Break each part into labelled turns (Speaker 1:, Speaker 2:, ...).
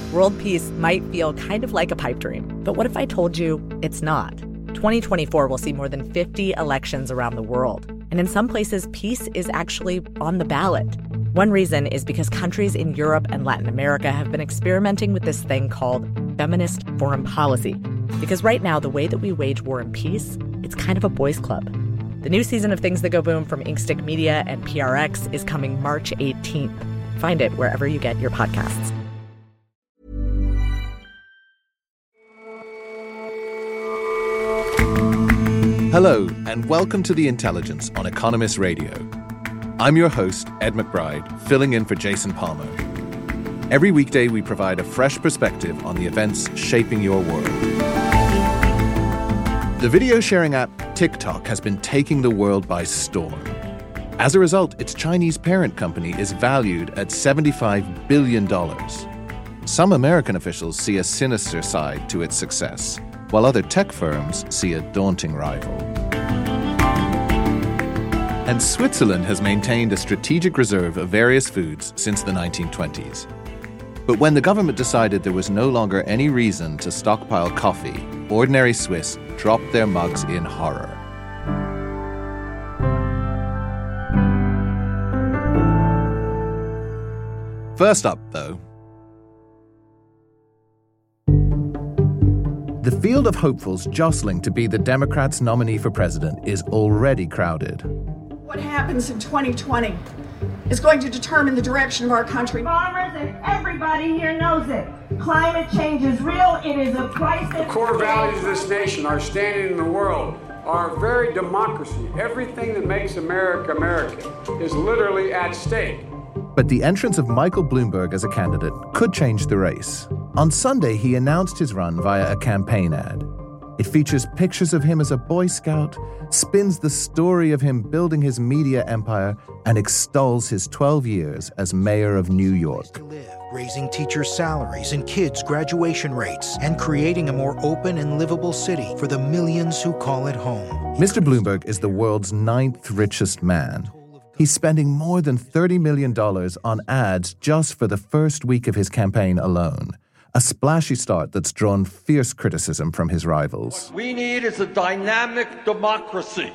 Speaker 1: World peace might feel kind of like a pipe dream, but what if I told you it's not? 2024 will see more than 50 elections around the world, and in some places, peace is actually on the ballot. One reason is because countries in Europe and Latin America have been experimenting with this thing called feminist foreign policy. Because right now, the way that we wage war and peace, it's kind of a boys' club. The new season of Things That Go Boom from Inkstick Media and PRX is coming March 18th. Find it wherever you get your podcasts.
Speaker 2: Hello, and welcome to The Intelligence on Economist Radio. I'm your host, Ed McBride, filling in for Jason Palmer. Every weekday, we provide a fresh perspective on the events shaping your world. The video sharing app TikTok has been taking the world by storm. As a result, its Chinese parent company is valued at $75 billion. Some American officials see a sinister side to its success, while other tech firms see a daunting rival. And Switzerland has maintained a strategic reserve of various foods since the 1920s. But when the government decided there was no longer any reason to stockpile coffee, ordinary Swiss dropped their mugs in horror. First up, though, the field of hopefuls jostling to be the Democrats' nominee for president is already crowded.
Speaker 3: What happens in 2020 is going to determine the direction of our country.
Speaker 4: Farmers and everybody here knows it. Climate change is real. It is a crisis.
Speaker 5: The core values of this nation, our standing in the world, our very democracy, everything that makes America American is literally at stake.
Speaker 2: But the entrance of Michael Bloomberg as a candidate could change the race. On Sunday, he announced his run via a campaign ad. It features pictures of him as a Boy Scout, spins the story of him building his media empire, and extols his 12 years as mayor of New York.
Speaker 6: Raising teachers' salaries and kids' graduation rates, and creating a more open and livable city for the millions who call it home.
Speaker 2: Mr. Bloomberg is the world's 9th richest man. He's spending more than $30 million on ads just for the first week of his campaign alone. A splashy start that's drawn fierce criticism from his rivals.
Speaker 7: What we need is a dynamic democracy,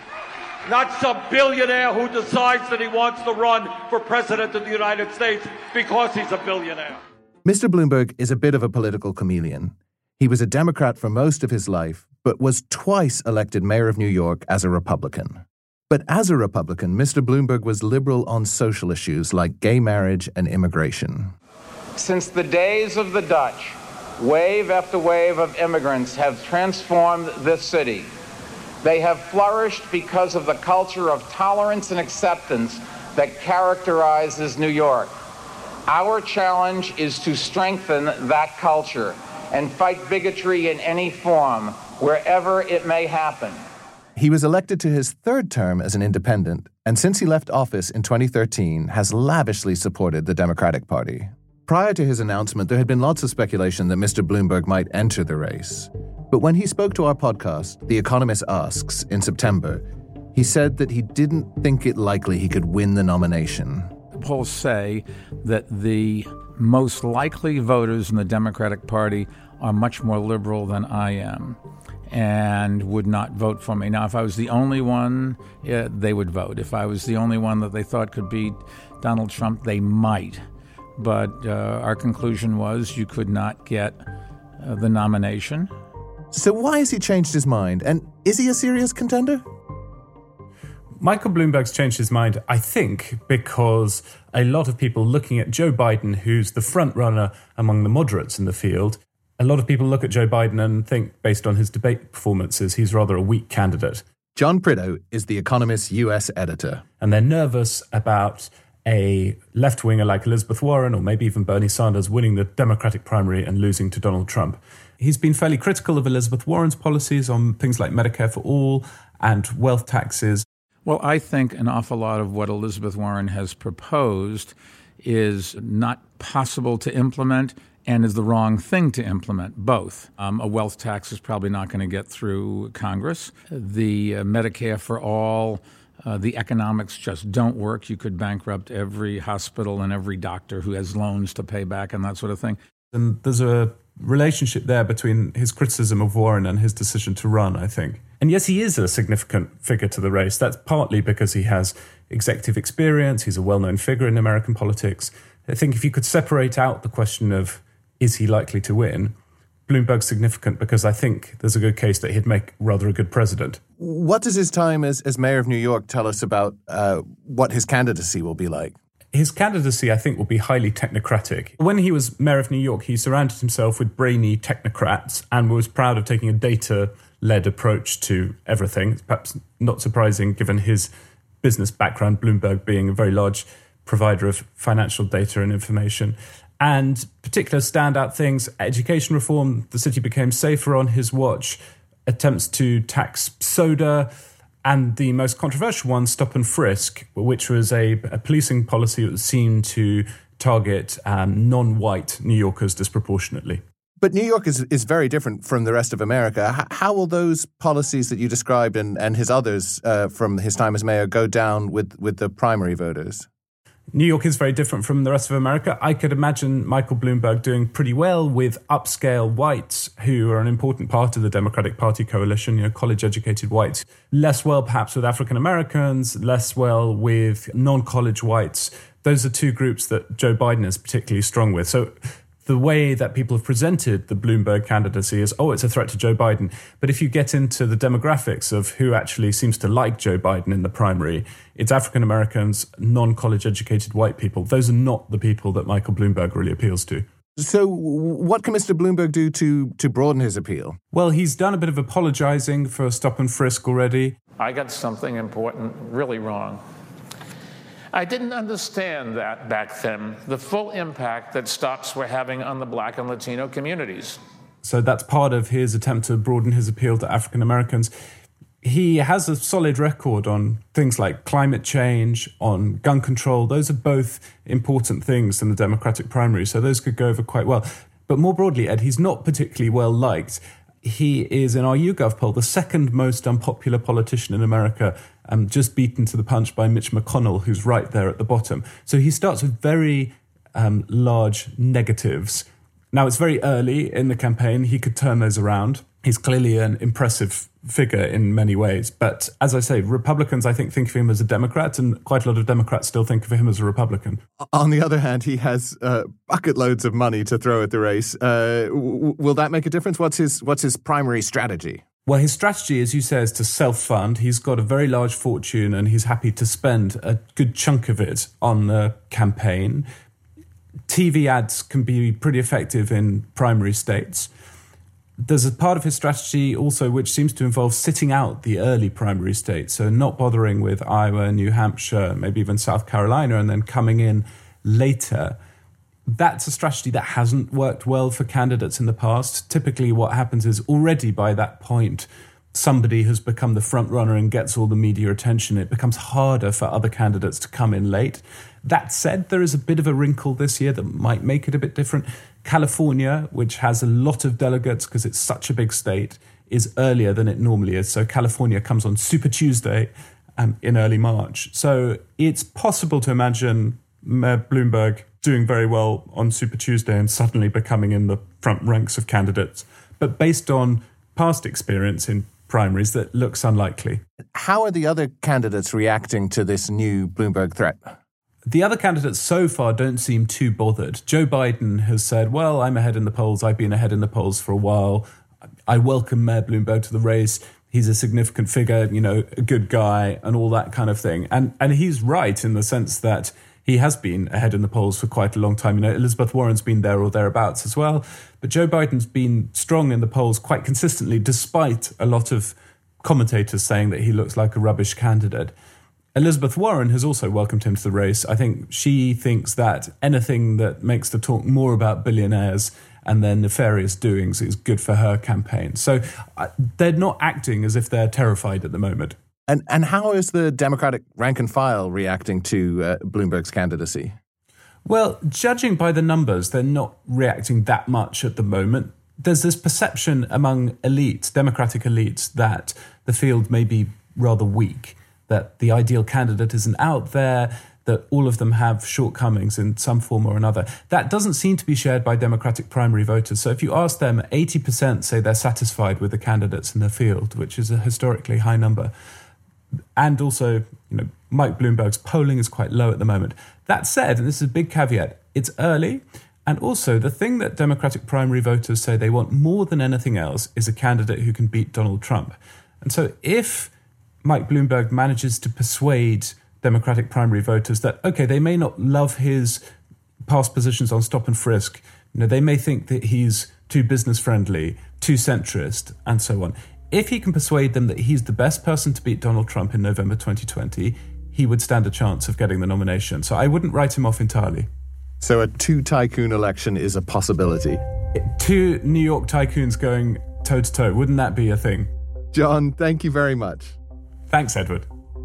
Speaker 7: not some billionaire who decides that he wants to run for president of the United States because he's a billionaire.
Speaker 2: Mr. Bloomberg is a bit of a political chameleon. He was a Democrat for most of his life, but was twice elected mayor of New York as a Republican. But as a Republican, Mr. Bloomberg was liberal on social issues like gay marriage and immigration.
Speaker 8: Since the days of the Dutch, wave after wave of immigrants have transformed this city. They have flourished because of the culture of tolerance and acceptance that characterizes New York. Our challenge is to strengthen that culture and fight bigotry in any form, wherever it may happen.
Speaker 2: He was elected to his third term as an independent, and since he left office in 2013, has lavishly supported the Democratic Party. Prior to his announcement, there had been lots of speculation that Mr. Bloomberg might enter the race. But when he spoke to our podcast, The Economist Asks, in September, he said that he didn't think it likely he could win the nomination.
Speaker 9: Polls say that the most likely voters in the Democratic Party are much more liberal than I am and would not vote for me. Now, if I was the only one, they would vote. If I was the only one that they thought could beat Donald Trump, they might. But our conclusion was you could not get the nomination.
Speaker 2: So why has he changed his mind? And is he a serious contender?
Speaker 10: Michael Bloomberg's changed his mind, I think, because a lot of people looking at Joe Biden, who's the front runner among the moderates in the field, a lot of people look at Joe Biden and think, based on his debate performances, he's rather a weak candidate.
Speaker 2: John Prideaux is The Economist's US editor.
Speaker 10: And they're nervous about a left-winger like Elizabeth Warren or maybe even Bernie Sanders winning the Democratic primary and losing to Donald Trump. He's been fairly critical of Elizabeth Warren's policies on things like Medicare for all and wealth taxes.
Speaker 9: Well, I think an awful lot of what Elizabeth Warren has proposed is not possible to implement and is the wrong thing to implement, both. A wealth tax is probably not going to get through Congress. The Medicare for all, the economics just don't work. You could bankrupt every hospital and every doctor who has loans to pay back and that sort of thing.
Speaker 10: And there's a relationship there between his criticism of Warren and his decision to run, I think. And yes, he is a significant figure to the race. That's partly because he has executive experience. He's a well-known figure in American politics. I think if you could separate out the question of is he likely to win, Bloomberg's significant because I think there's a good case that he'd make rather a good president.
Speaker 2: What does his time as mayor of New York tell us about what his candidacy will be like?
Speaker 10: His candidacy, I think, will be highly technocratic. When he was mayor of New York, he surrounded himself with brainy technocrats and was proud of taking a data-led approach to everything. It's perhaps not surprising given his business background, Bloomberg being a very large provider of financial data and information. And particular standout things, education reform, the city became safer on his watch, attempts to tax soda, and the most controversial one, stop and frisk, which was a policing policy that seemed to target non-white New Yorkers disproportionately.
Speaker 2: But New York is very different from the rest of America. How will those policies that you described and his others from his time as mayor go down with the primary voters?
Speaker 10: New York is very different from the rest of America. I could imagine Michael Bloomberg doing pretty well with upscale whites who are an important part of the Democratic Party coalition, college-educated whites. Less well, perhaps, with African Americans, less well with non-college whites. Those are two groups that Joe Biden is particularly strong with. So the way that people have presented the Bloomberg candidacy is, it's a threat to Joe Biden. But if you get into the demographics of who actually seems to like Joe Biden in the primary, it's African Americans, non-college educated white people. Those are not the people that Michael Bloomberg really appeals to.
Speaker 2: So what can Mr. Bloomberg do to broaden his appeal?
Speaker 10: Well, he's done a bit of apologizing for stop and frisk already.
Speaker 8: I got something important really wrong. I didn't understand that back then, the full impact that stops were having on the Black and Latino communities.
Speaker 10: So that's part of his attempt to broaden his appeal to African Americans. He has a solid record on things like climate change, on gun control. Those are both important things in the Democratic primary, so those could go over quite well. But more broadly, Ed, he's not particularly well liked. He is, in our YouGov poll, the second most unpopular politician in America, just beaten to the punch by Mitch McConnell, who's right there at the bottom. So he starts with very large negatives. Now, it's very early in the campaign. He could turn those around. He's clearly an impressive figure in many ways. But as I say, Republicans, I think of him as a Democrat, and quite a lot of Democrats still think of him as a Republican.
Speaker 2: On the other hand, he has bucket loads of money to throw at the race. Will that make a difference? What's his primary strategy?
Speaker 10: Well, his strategy, as you say, is to self-fund. He's got a very large fortune and he's happy to spend a good chunk of it on the campaign. TV ads can be pretty effective in primary states. There's a part of his strategy also which seems to involve sitting out the early primary states, so not bothering with Iowa, New Hampshire, maybe even South Carolina, and then coming in later. That's a strategy that hasn't worked well for candidates in the past. Typically what happens is already by that point, somebody has become the front runner and gets all the media attention. It becomes harder for other candidates to come in late. That said, there is a bit of a wrinkle this year that might make it a bit different. California, which has a lot of delegates because it's such a big state, is earlier than it normally is. So California comes on Super Tuesday in early March. So it's possible to imagine Mayor Bloomberg doing very well on Super Tuesday and suddenly becoming in the front ranks of candidates. But based on past experience in primaries, that looks unlikely.
Speaker 2: How are the other candidates reacting to this new Bloomberg threat?
Speaker 10: The other candidates so far don't seem too bothered. Joe Biden has said, well, I'm ahead in the polls. I've been ahead in the polls for a while. I welcome Mayor Bloomberg to the race. He's a significant figure, a good guy and all that kind of thing. And he's right in the sense that he has been ahead in the polls for quite a long time. Elizabeth Warren's been there or thereabouts as well. But Joe Biden's been strong in the polls quite consistently, despite a lot of commentators saying that he looks like a rubbish candidate. Elizabeth Warren has also welcomed him to the race. I think she thinks that anything that makes the talk more about billionaires and their nefarious doings is good for her campaign. So they're not acting as if they're terrified at the moment.
Speaker 2: And how is the Democratic rank and file reacting to Bloomberg's candidacy?
Speaker 10: Well, judging by the numbers, they're not reacting that much at the moment. There's this perception among elites, Democratic elites, that the field may be rather weak, that the ideal candidate isn't out there, that all of them have shortcomings in some form or another. That doesn't seem to be shared by Democratic primary voters. So if you ask them, 80% say they're satisfied with the candidates in the field, which is a historically high number. And also, Mike Bloomberg's polling is quite low at the moment. That said, and this is a big caveat, it's early. And also, the thing that Democratic primary voters say they want more than anything else is a candidate who can beat Donald Trump. And so if Mike Bloomberg manages to persuade Democratic primary voters that, okay, they may not love his past positions on stop and frisk, they may think that he's too business friendly, too centrist, and so on. If he can persuade them that he's the best person to beat Donald Trump in November 2020, he would stand a chance of getting the nomination. So I wouldn't write him off entirely.
Speaker 2: So a two-tycoon election is a possibility?
Speaker 10: Two New York tycoons going toe-to-toe. Wouldn't that be a thing?
Speaker 2: John, thank you very much.
Speaker 10: Thanks, Edward.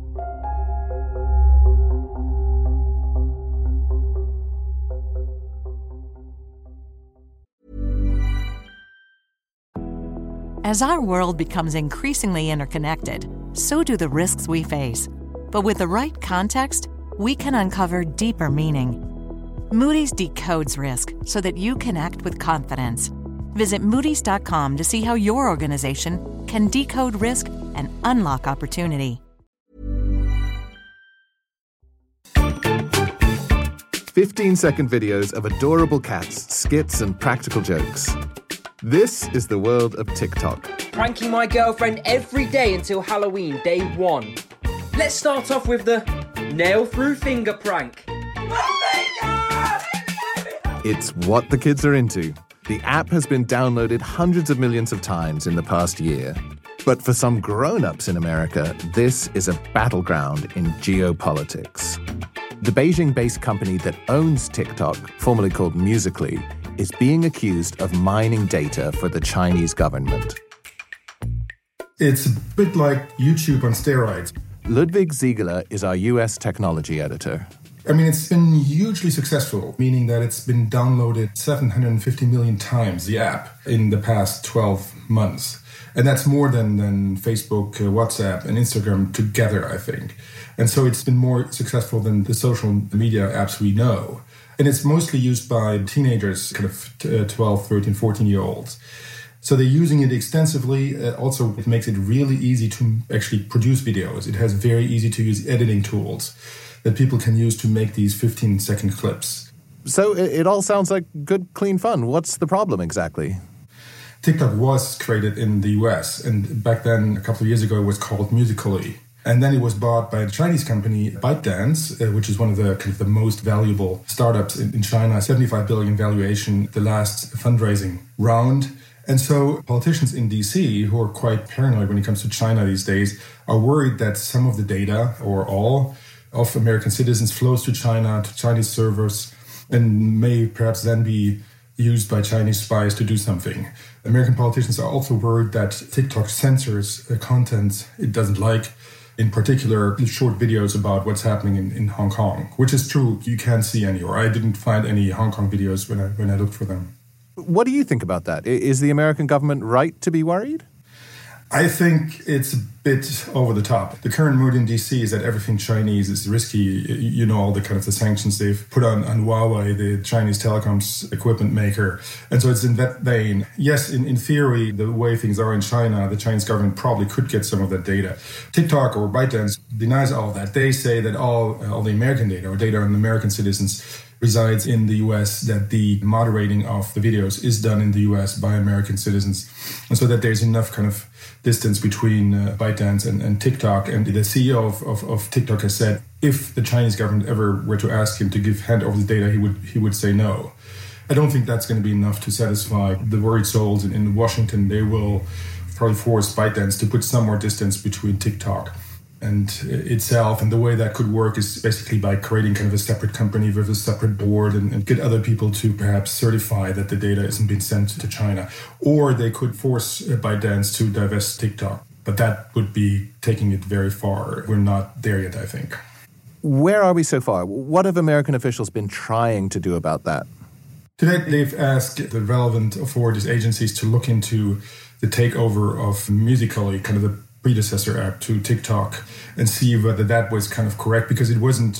Speaker 11: As our world becomes increasingly interconnected, so do the risks we face. But with the right context, we can uncover deeper meaning. Moody's decodes risk so that you can act with confidence. Visit Moody's.com to see how your organization can decode risk and unlock opportunity.
Speaker 2: 15-second videos of adorable cats, skits, and practical jokes. This is the world of TikTok.
Speaker 12: Pranking my girlfriend every day until Halloween, day 1. Let's start off with the nail through finger prank.
Speaker 2: It's what the kids are into. The app has been downloaded hundreds of millions of times in the past year. But for some grown-ups in America, this is a battleground in geopolitics. The Beijing-based company that owns TikTok, formerly called Musical.ly, is being accused of mining data for the Chinese government.
Speaker 13: It's a bit like YouTube on steroids.
Speaker 2: Ludwig Ziegler is our US technology editor.
Speaker 13: I mean, it's been hugely successful, meaning that it's been downloaded 750 million times, the app, in the past 12 months. And that's more than Facebook, WhatsApp, and Instagram together, I think. And so it's been more successful than the social media apps we know. And it's mostly used by teenagers, kind of 12, 13, 14-year-olds. So they're using it extensively. Also, it makes it really easy to actually produce videos. It has very easy-to-use editing tools that people can use to make these 15-second clips.
Speaker 2: So it all sounds like good, clean fun. What's the problem exactly?
Speaker 13: TikTok was created in the US, and back then, a couple of years ago, it was called Musical.ly. And then it was bought by a Chinese company, ByteDance, which is one of the most valuable startups in China, 75 billion valuation, the last fundraising round. And so politicians in DC, who are quite paranoid when it comes to China these days, are worried that some of the data, or all, of American citizens flows to China, to Chinese servers, and may perhaps then be used by Chinese spies to do something. American politicians are also worried that TikTok censors content it doesn't like, in particular short videos about what's happening in Hong Kong, which is true. You can't see any, or I didn't find any Hong Kong videos when I looked for them.
Speaker 2: What do you think about that? Is the American government right to be worried?
Speaker 13: I think it's a bit over the top. The current mood in DC is that everything Chinese is risky. You know, all the kind of the sanctions they've put on Huawei, the Chinese telecoms equipment maker. And so it's in that vein. Yes, in theory, the way things are in China, the Chinese government probably could get some of that data. TikTok or ByteDance denies all that. They say that all the American data or data on American citizens resides in the US, that the moderating of the videos is done in the US by American citizens. And so that there's enough kind of distance between ByteDance and TikTok. And the CEO of TikTok has said, if the Chinese government ever were to ask him to hand over the data, he would say no. I don't think that's going to be enough to satisfy the worried souls in Washington. They will probably force ByteDance to put some more distance between TikTok and itself. And the way that could work is basically by creating kind of a separate company with a separate board and get other people to perhaps certify that the data isn't being sent to China. Or they could force ByteDance to divest TikTok. But that would be taking it very far. We're not there yet, I think.
Speaker 2: Where are we so far? What have American officials been trying to do about that?
Speaker 13: Today, they've asked the relevant authorities, agencies, to look into the takeover of Musical.ly, kind of the predecessor app to TikTok, and see whether that was kind of correct, because it wasn't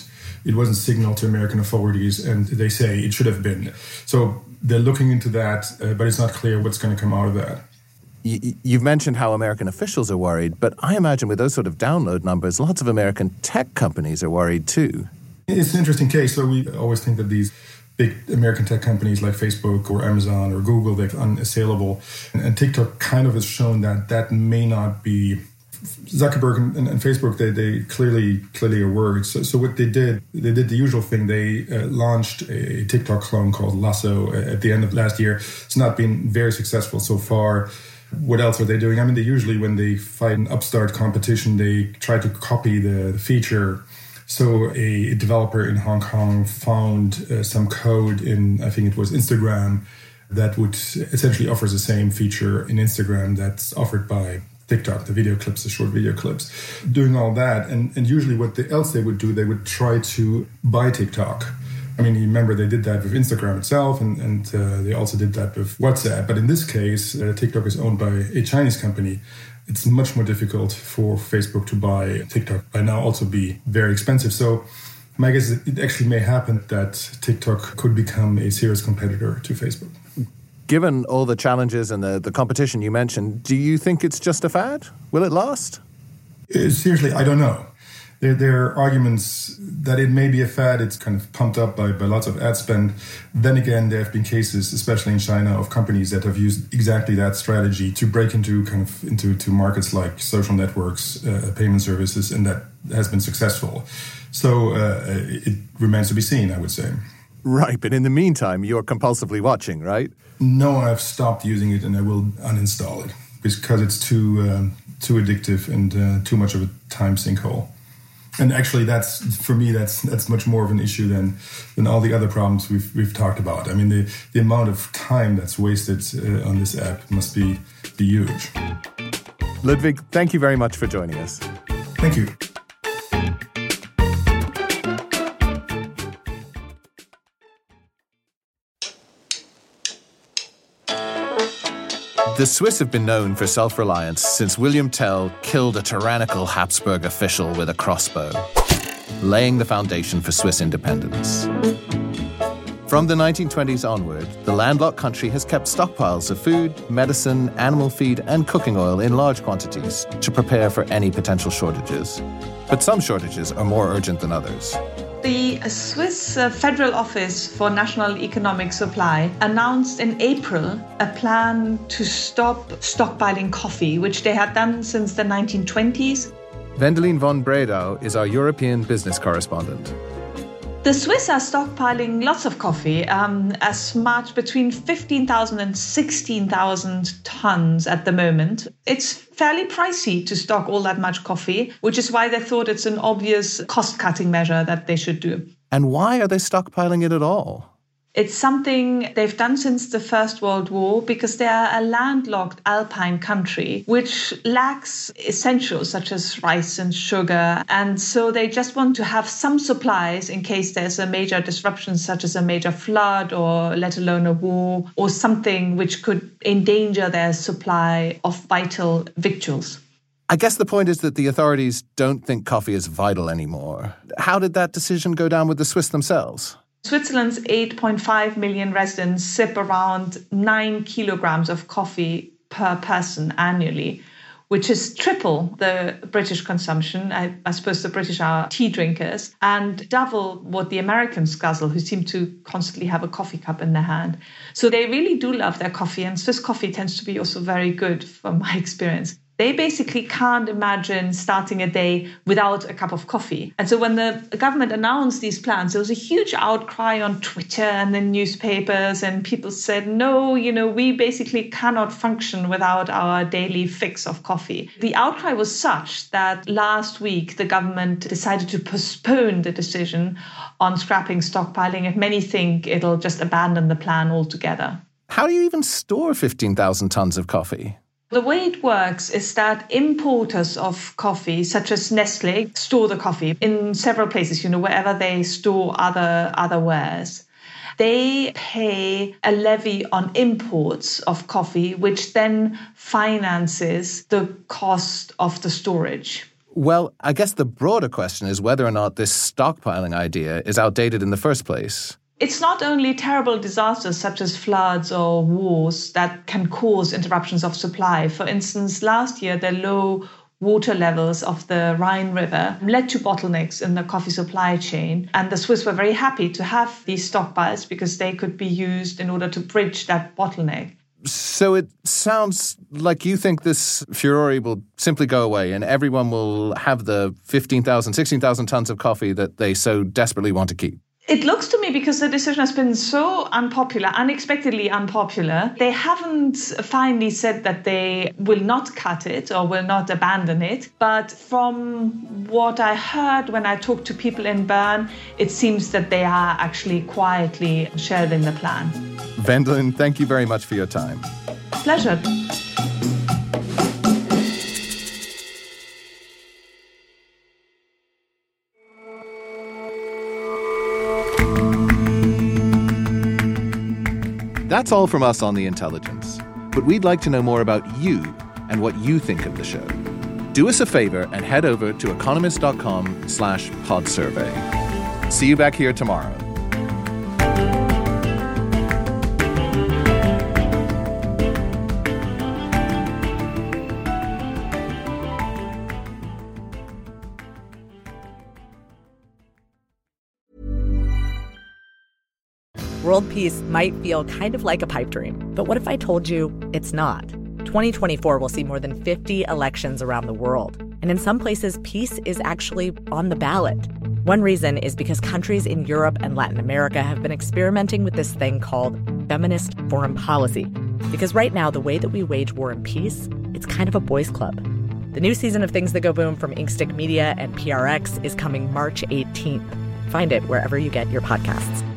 Speaker 13: it wasn't signaled to American authorities, and they say it should have been. So they're looking into that, but it's not clear what's going to come out of that.
Speaker 2: You've mentioned how American officials are worried, but I imagine with those sort of download numbers, lots of American tech companies are worried too.
Speaker 13: It's an interesting case. So we always think that these big American tech companies like Facebook or Amazon or Google, they're unassailable. And TikTok kind of has shown that that may not be. Zuckerberg and Facebook, they clearly are worried. So what they did the usual thing. They launched a TikTok clone called Lasso at the end of last year. It's not been very successful so far. What else are they doing? I mean, they usually, when they fight an upstart competition, they try to copy the feature. So a developer in Hong Kong found some code in, I think it was Instagram, that would essentially offers the same feature in Instagram that's offered by TikTok, the video clips, the short video clips. Doing all that, and usually what else they would do, they would try to buy TikTok. I mean, you remember they did that with Instagram itself, and they also did that with WhatsApp. But in this case, TikTok is owned by a Chinese company. It's much more difficult for Facebook to buy TikTok. By now also be very expensive. So my guess is it actually may happen that TikTok could become a serious competitor to Facebook.
Speaker 2: Given all the challenges and the competition you mentioned, do you think it's just a fad? Will it last?
Speaker 13: Seriously, I don't know. There are arguments that it may be a fad. It's kind of pumped up by lots of ad spend. Then again, there have been cases, especially in China, of companies that have used exactly that strategy to break into markets like social networks, payment services, and that has been successful. So it remains to be seen, I would say.
Speaker 2: Right, but in the meantime, you're compulsively watching, right?
Speaker 13: No, I've stopped using it, and I will uninstall it because it's too addictive and too much of a time sinkhole. And actually, that's much more of an issue than all the other problems we've talked about. I mean, the amount of time that's wasted on this app must be huge.
Speaker 2: Ludwig, thank you very much for joining us.
Speaker 13: Thank you.
Speaker 2: The Swiss have been known for self-reliance since William Tell killed a tyrannical Habsburg official with a crossbow, laying the foundation for Swiss independence. From the 1920s onward, the landlocked country has kept stockpiles of food, medicine, animal feed, and cooking oil in large quantities to prepare for any potential shortages. But some shortages are more urgent than others.
Speaker 14: The Swiss Federal Office for National Economic Supply announced in April a plan to stop stockpiling coffee, which they had done since the 1920s.
Speaker 2: Wendelin von Bredau is our European business correspondent.
Speaker 14: The Swiss are stockpiling lots of coffee, as much between 15,000 and 16,000 tons at the moment. It's fairly pricey to stock all that much coffee, which is why they thought it's an obvious cost-cutting measure that they should do.
Speaker 2: And why are they stockpiling it at all?
Speaker 14: It's something they've done since the First World War because they are a landlocked alpine country which lacks essentials such as rice and sugar. And so they just want to have some supplies in case there's a major disruption such as a major flood or let alone a war or something which could endanger their supply of vital victuals.
Speaker 2: I guess the point is that the authorities don't think coffee is vital anymore. How did that decision go down with the Swiss themselves?
Speaker 14: Switzerland's 8.5 million residents sip around 9 kilograms of coffee per person annually, which is triple the British consumption. I suppose the British are tea drinkers, and double what the Americans guzzle, who seem to constantly have a coffee cup in their hand. So they really do love their coffee, and Swiss coffee tends to be also very good from my experience. They basically can't imagine starting a day without a cup of coffee. And so when the government announced these plans, there was a huge outcry on Twitter and the newspapers, and people said, no, we basically cannot function without our daily fix of coffee. The outcry was such that last week the government decided to postpone the decision on scrapping stockpiling, and many think it'll just abandon the plan altogether.
Speaker 2: How do you even store 15,000 tons of coffee?
Speaker 14: The way it works is that importers of coffee, such as Nestle, store the coffee in several places, wherever they store other wares. They pay a levy on imports of coffee, which then finances the cost of the storage.
Speaker 2: Well, I guess the broader question is whether or not this stockpiling idea is outdated in the first place.
Speaker 14: It's not only terrible disasters such as floods or wars that can cause interruptions of supply. For instance, last year, the low water levels of the Rhine River led to bottlenecks in the coffee supply chain. And the Swiss were very happy to have these stockpiles because they could be used in order to bridge that bottleneck.
Speaker 2: So it sounds like you think this furore will simply go away and everyone will have the 15,000, 16,000 tons of coffee that they so desperately want to keep.
Speaker 14: It looks to me, because the decision has been so unpopular, unexpectedly unpopular, they haven't finally said that they will not cut it or will not abandon it. But from what I heard when I talked to people in Bern, it seems that they are actually quietly shelving the plan.
Speaker 2: Wendelin, thank you very much for your time.
Speaker 14: Pleasure.
Speaker 2: That's all from us on The Intelligence. But we'd like to know more about you and what you think of the show. Do us a favor and head over to economist.com/podsurvey. See you back here tomorrow.
Speaker 1: World peace might feel kind of like a pipe dream, but what if I told you it's not? 2024 will see more than 50 elections around the world, and in some places, peace is actually on the ballot. One reason is because countries in Europe and Latin America have been experimenting with this thing called feminist foreign policy. Because right now, the way that we wage war and peace, it's kind of a boys' club. The new season of Things That Go Boom from Inkstick Media and PRX is coming March 18th. Find it wherever you get your podcasts.